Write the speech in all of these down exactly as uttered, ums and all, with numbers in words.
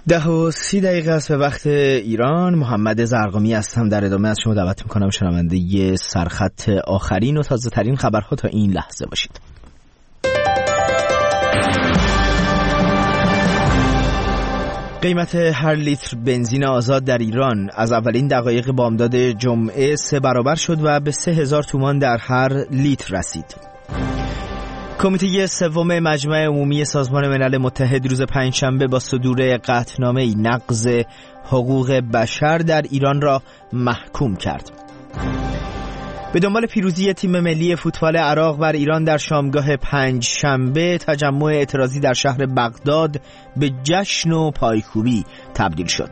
ده و سی دقیقه است به وقت ایران. محمد زرقامی هستم. در ادامه از شما دعوت میکنم شنونده ی سرخط آخرین و تازه ترین خبرها تا این لحظه باشید. قیمت هر لیتر بنزین آزاد در ایران از اولین دقایق بامداد جمعه سه برابر شد و به سه هزار تومان در هر لیتر رسید. کمیته سوم مجمع عمومی سازمان ملل متحد روز پنجشنبه با صدور قطعنامه‌ای نقض حقوق بشر در ایران را محکوم کرد. به دنبال پیروزی تیم ملی فوتبال عراق بر ایران در شامگاه پنجشنبه، تجمع اعتراضی در شهر بغداد به جشن و پایکوبی تبدیل شد.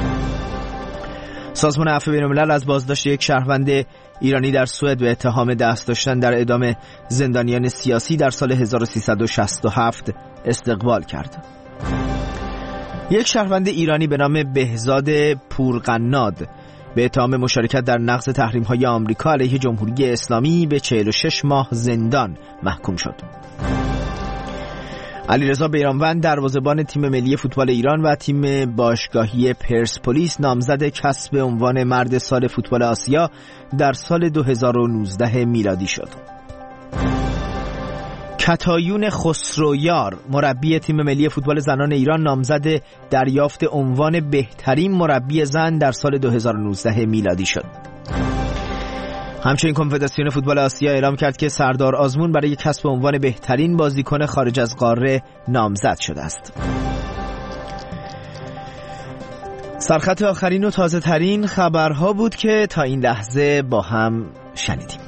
سازمان عفو بین‌الملل از بازداشت یک شهروند ایرانی در سوئد به اتهام دست داشتن در اعدام زندانیان سیاسی در سال هزار و سیصد و شصت و هفت استقبال کرد. یک شهروند ایرانی به نام بهزاد پورقناد به اتهام مشارکت در نقض تحریم‌های آمریکا علیه جمهوری اسلامی به چهل و شش ماه زندان محکوم شد. علیرضا بیرانوند دروازه‌بان تیم ملی فوتبال ایران و تیم باشگاهی پرسپولیس نامزد کسب عنوان مرد سال فوتبال آسیا در سال دو هزار و نوزده میلادی شد. کتایون خسرویار مربی تیم ملی فوتبال زنان ایران نامزد دریافت عنوان بهترین مربی زن در سال دو هزار و نوزده میلادی شد. همچنین کنفدراسیون فوتبال آسیا اعلام کرد که سردار آزمون برای کسب عنوان بهترین بازیکن خارج از قاره نامزد شده است. سرخط آخرین و تازه ترین خبرها بود که تا این لحظه با هم شنیدیم.